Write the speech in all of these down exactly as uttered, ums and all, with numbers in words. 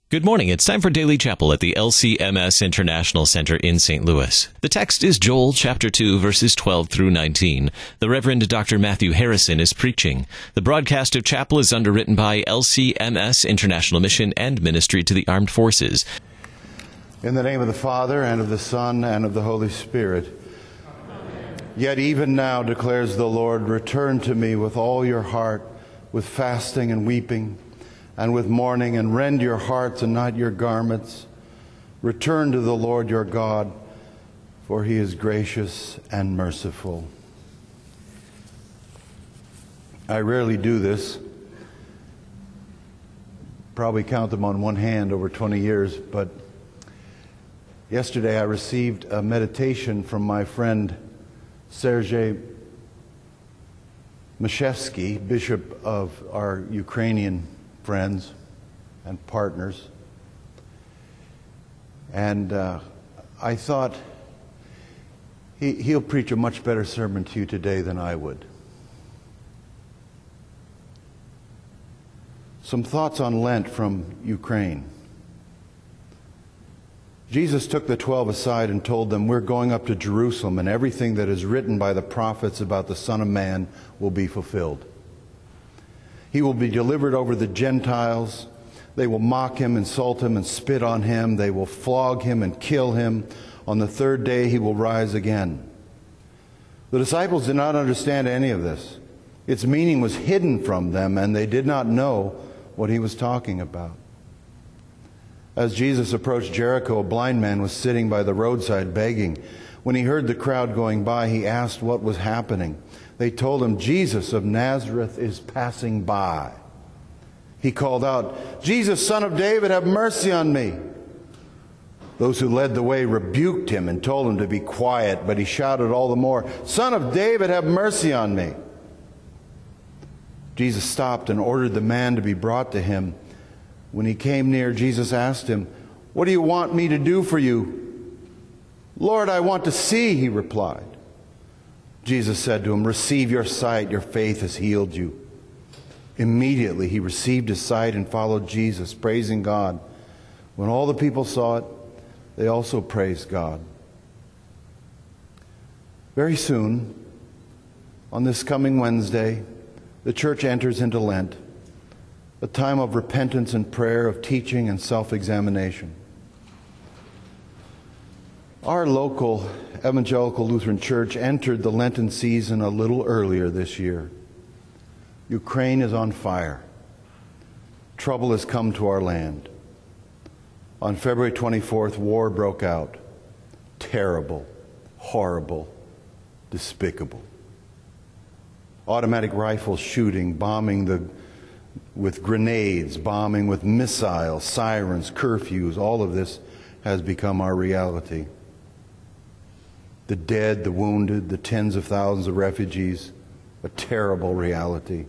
Good morning. It's time for Daily Chapel at the L C M S International Center in Saint Louis. The text is Joel chapter two, verses twelve through nineteen. The Reverend Doctor Matthew Harrison is preaching. The broadcast of chapel is underwritten by L C M S International Mission and Ministry to the Armed Forces. In the name of the Father, and of the Son, and of the Holy Spirit. Amen. Yet even now, declares the Lord, return to me with all your heart, with fasting and weeping, and with mourning, and rend your hearts and not your garments. Return to the Lord your God, for he is gracious and merciful. I rarely do this. Probably count them on one hand over twenty years, but yesterday I received a meditation from my friend Sergei Meshevsky, bishop of our Ukrainian friends and partners. And uh, I thought he, he'll preach a much better sermon to you today than I would. Some thoughts on Lent from Ukraine. Jesus took the twelve aside and told them, we're going up to Jerusalem, and everything that is written by the prophets about the Son of Man will be fulfilled. He will be delivered over the Gentiles. They will mock him, insult him, and spit on him. They will flog him and kill him. On the third day he will rise again. The disciples did not understand any of this. Its meaning was hidden from them, and they did not know what he was talking about. As Jesus approached Jericho, a blind man was sitting by the roadside begging. When he heard the crowd going by, he asked what was happening. They told him, Jesus of Nazareth is passing by. He called out, Jesus, Son of David, have mercy on me. Those who led the way rebuked him and told him to be quiet, but he shouted all the more, Son of David, have mercy on me. Jesus stopped and ordered the man to be brought to him. When he came near, Jesus asked him, what do you want me to do for you? Lord, I want to see, he replied. Jesus said to him, receive your sight, your faith has healed you. Immediately he received his sight and followed Jesus, praising God. When all the people saw it, they also praised God. Very soon, on this coming Wednesday, the church enters into Lent, a time of repentance and prayer, of teaching and self-examination. Our local Evangelical Lutheran Church entered the Lenten season a little earlier this year. Ukraine is on fire. Trouble has come to our land. On February twenty-fourth, war broke out. Terrible, horrible, despicable. Automatic rifles shooting, bombing the, with grenades, bombing with missiles, sirens, curfews. All of this has become our reality. The dead, the wounded, the tens of thousands of refugees, a terrible reality.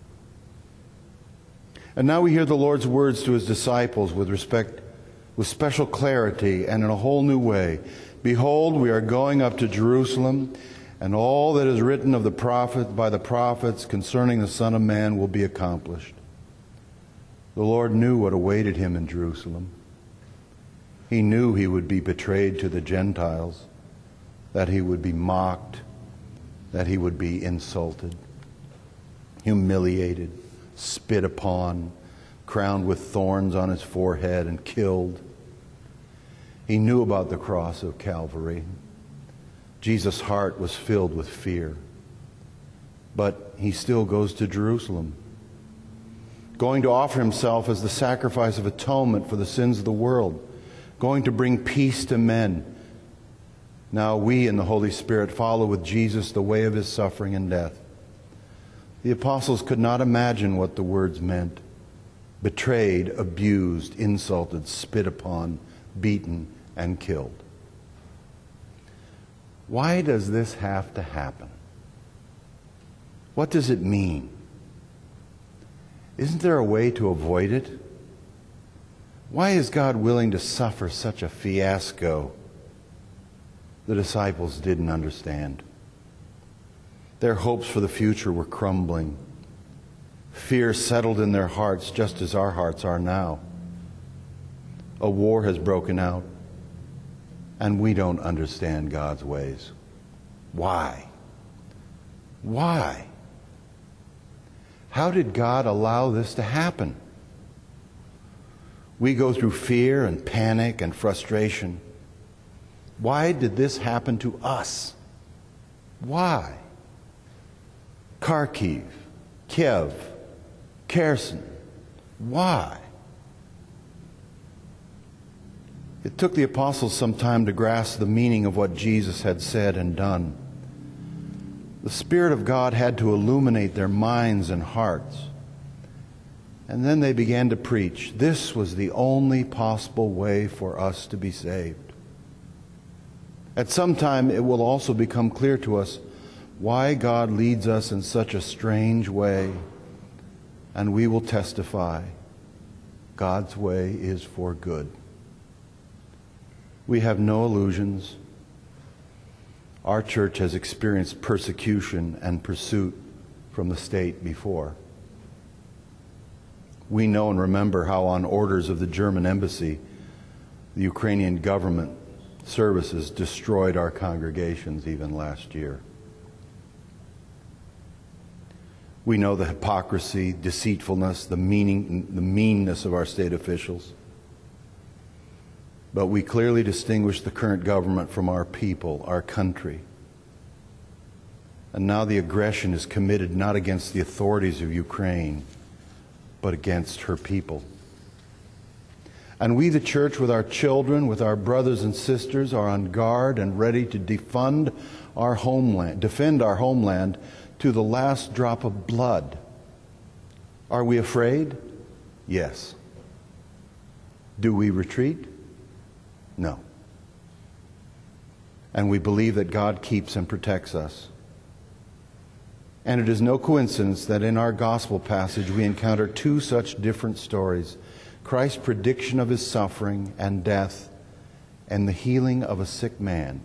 And now we hear the Lord's words to his disciples with respect, with special clarity and in a whole new way. Behold, we are going up to Jerusalem, and all that is written of the prophet by the prophets concerning the Son of Man will be accomplished. The Lord knew what awaited him in Jerusalem. He knew he would be betrayed to the Gentiles, that he would be mocked, that he would be insulted, humiliated, spit upon, crowned with thorns on his forehead, and killed. He knew about the cross of Calvary. Jesus' heart was filled with fear. But he still goes to Jerusalem, going to offer himself as the sacrifice of atonement for the sins of the world, going to bring peace to men. Now we in the Holy Spirit follow with Jesus the way of his suffering and death. The apostles could not imagine what the words meant. Betrayed, abused, insulted, spit upon, beaten, and killed. Why does this have to happen? What does it mean? Isn't there a way to avoid it? Why is God willing to suffer such a fiasco? The disciples didn't understand. Their hopes for the future were crumbling. Fear settled in their hearts just as our hearts are now. A war has broken out, and we don't understand God's ways. Why? Why? How did God allow this to happen? We go through fear and panic and frustration. Why did this happen to us? Why? Kharkiv, Kiev, Kherson. Why? It took the apostles some time to grasp the meaning of what Jesus had said and done. The Spirit of God had to illuminate their minds and hearts. And then they began to preach. This was the only possible way for us to be saved. At some time, it will also become clear to us why God leads us in such a strange way, and we will testify God's way is for good. We have no illusions. Our church has experienced persecution and pursuit from the state before. We know and remember how on orders of the German embassy, the Ukrainian government services destroyed our congregations even last year. We know the hypocrisy, deceitfulness, the meaning, the meanness of our state officials. But we clearly distinguish the current government from our people, our country. And now the aggression is committed not against the authorities of Ukraine, but against her people. And we, the church, with our children, with our brothers and sisters, are on guard and ready to defend our homeland, defend our homeland to the last drop of blood. Are we afraid? Yes. Do we retreat? No. And we believe that God keeps and protects us. And it is no coincidence that in our gospel passage we encounter two such different stories: Christ's prediction of his suffering and death, and the healing of a sick man.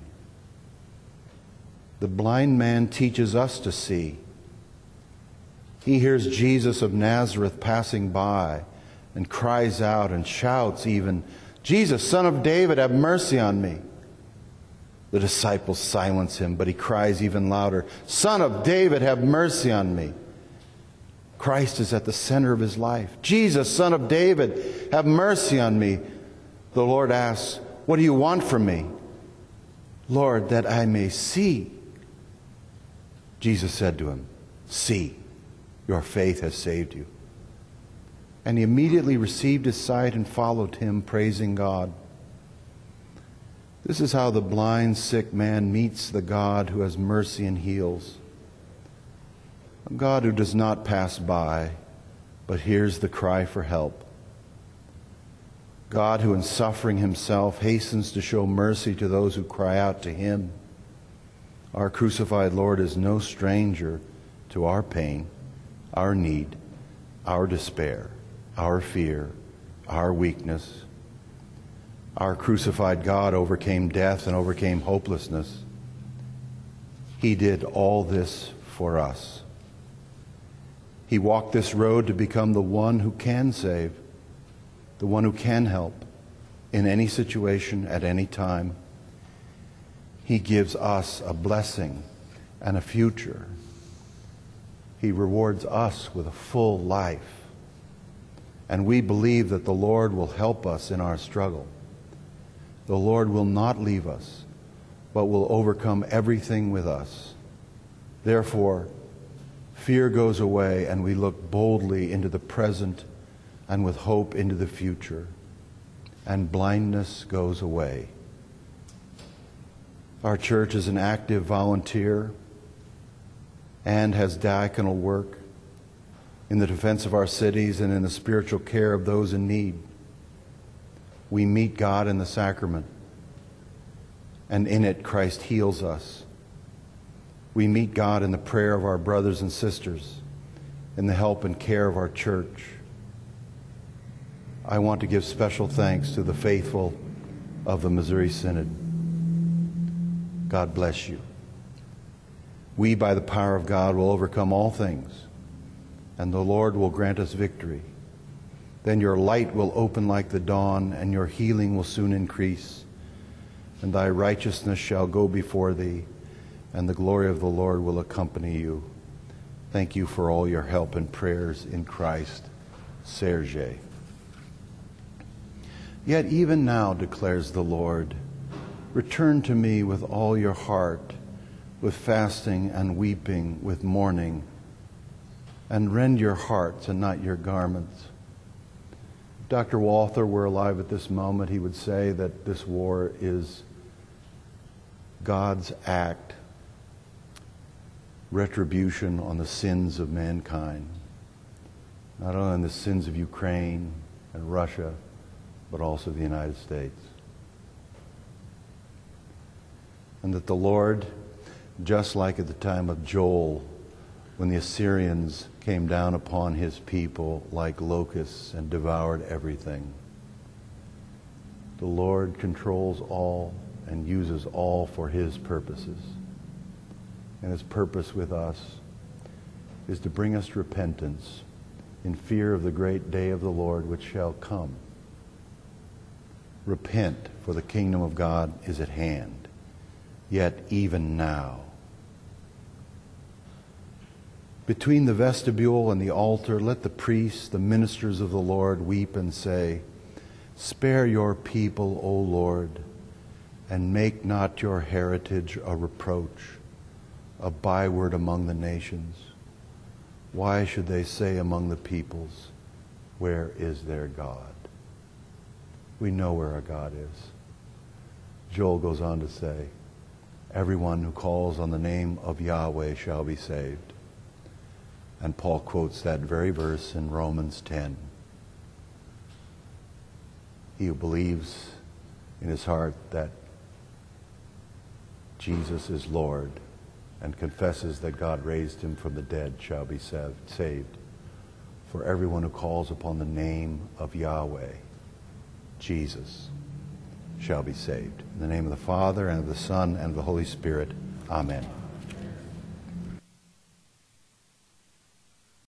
The blind man teaches us to see. He hears Jesus of Nazareth passing by and cries out and shouts even, "Jesus, Son of David, have mercy on me." The disciples silence him, but he cries even louder, "Son of David, have mercy on me." Christ is at the center of his life. "Jesus, Son of David, have mercy on me." The Lord asks, "What do you want from me?" "Lord, that I may see." Jesus said to him, "See, your faith has saved you." And he immediately received his sight and followed him, praising God. This is how the blind, sick man meets the God who has mercy and heals. A God who does not pass by, but hears the cry for help. God who in suffering himself hastens to show mercy to those who cry out to him. Our crucified Lord is no stranger to our pain, our need, our despair, our fear, our weakness. Our crucified God overcame death and overcame hopelessness. He did all this for us. He walked this road to become the one who can save, the one who can help in any situation at any time. He gives us a blessing and a future. He rewards us with a full life. And we believe that the Lord will help us in our struggle. The Lord will not leave us, but will overcome everything with us. Therefore, fear goes away and we look boldly into the present and with hope into the future. And blindness goes away. Our church is an active volunteer and has diaconal work in the defense of our cities and in the spiritual care of those in need. We meet God in the sacrament, and in it Christ heals us. We meet God in the prayer of our brothers and sisters, in the help and care of our church. I want to give special thanks to the faithful of the Missouri Synod. God bless you. We, by the power of God, will overcome all things, and the Lord will grant us victory. Then your light will open like the dawn, and your healing will soon increase. And thy righteousness shall go before thee, and the glory of the Lord will accompany you. Thank you for all your help and prayers in Christ. Serge. Yet even now, declares the Lord, return to me with all your heart, with fasting and weeping, with mourning, and rend your hearts and not your garments. If Doctor Walther were alive at this moment, he would say that this war is God's act, retribution on the sins of mankind, not only on the sins of Ukraine and Russia, but also the United States. And that the Lord, just like at the time of Joel, when the Assyrians came down upon his people like locusts and devoured everything, the Lord controls all and uses all for his purposes. And his purpose with us is to bring us repentance in fear of the great day of the Lord which shall come. Repent, for the kingdom of God is at hand, yet even now. Between the vestibule and the altar, let the priests, the ministers of the Lord, weep and say, spare your people, O Lord, and make not your heritage a reproach, a byword among the nations. Why should they say among the peoples, where is their God? We know where our God is. Joel goes on to say, everyone who calls on the name of Yahweh shall be saved. And Paul quotes that very verse in Romans ten. He who believes in his heart that Jesus is Lord and confesses that God raised him from the dead shall be saved. For everyone who calls upon the name of Yahweh, Jesus, shall be saved. In the name of the Father, and of the Son, and of the Holy Spirit. Amen.